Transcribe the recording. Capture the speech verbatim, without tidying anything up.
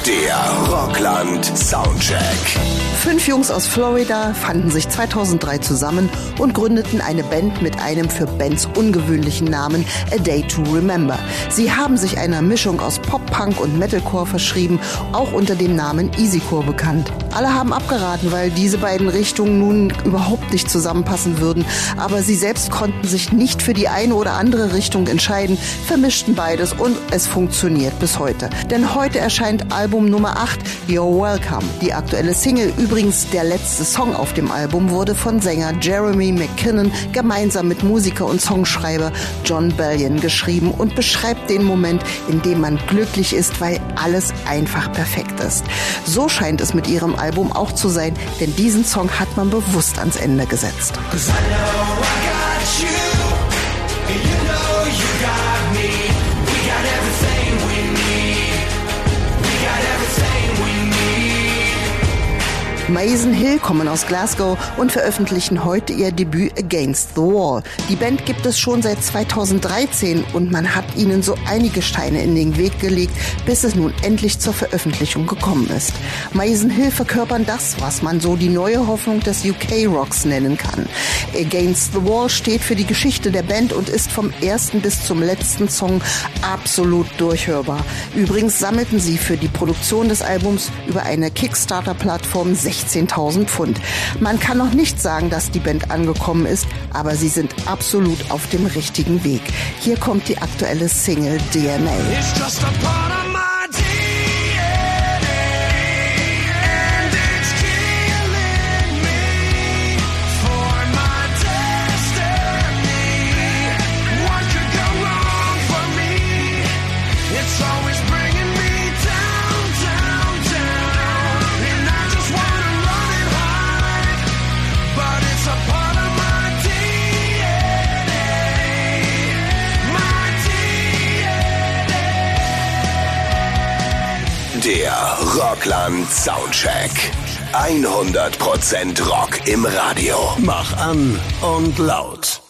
Der Rockland Soundcheck. Fünf Jungs aus Florida fanden sich zweitausenddrei zusammen und gründeten eine Band mit einem für Bands ungewöhnlichen Namen A Day to Remember. Sie haben sich einer Mischung aus Pop-Punk und Metalcore verschrieben, auch unter dem Namen Easycore bekannt. Alle haben abgeraten, weil diese beiden Richtungen nun überhaupt nicht zusammenpassen würden, aber sie selbst konnten sich nicht für die eine oder andere Richtung entscheiden, vermischten beides und es funktioniert bis heute. Denn heute erscheint Album Nummer acht, You're Welcome. Die aktuelle Single, übrigens der letzte Song auf dem Album, wurde von Sänger Jeremy McKinnon gemeinsam mit Musiker und Songschreiber Jon Bellion geschrieben und beschreibt den Moment, in dem man glücklich ist, weil alles einfach perfekt ist. So scheint es mit ihrem Album auch zu sein, denn diesen Song hat man bewusst ans Ende gesetzt. Mason Hill kommen aus Glasgow und veröffentlichen heute ihr Debüt Against the Wall. Die Band gibt es schon seit zweitausenddreizehn und man hat ihnen so einige Steine in den Weg gelegt, bis es nun endlich zur Veröffentlichung gekommen ist. Mason Hill verkörpern das, was man so die neue Hoffnung des U K-Rocks nennen kann. Against the Wall steht für die Geschichte der Band und ist vom ersten bis zum letzten Song absolut durchhörbar. Übrigens sammelten sie für die Produktion des Albums über eine Kickstarter-Plattform sechzehntausend Pfund. Man kann noch nicht sagen, dass die Band angekommen ist, aber sie sind absolut auf dem richtigen Weg. Hier kommt die aktuelle Single D N A. Der Rockland Soundcheck. hundert Prozent Rock im Radio. Mach an und laut.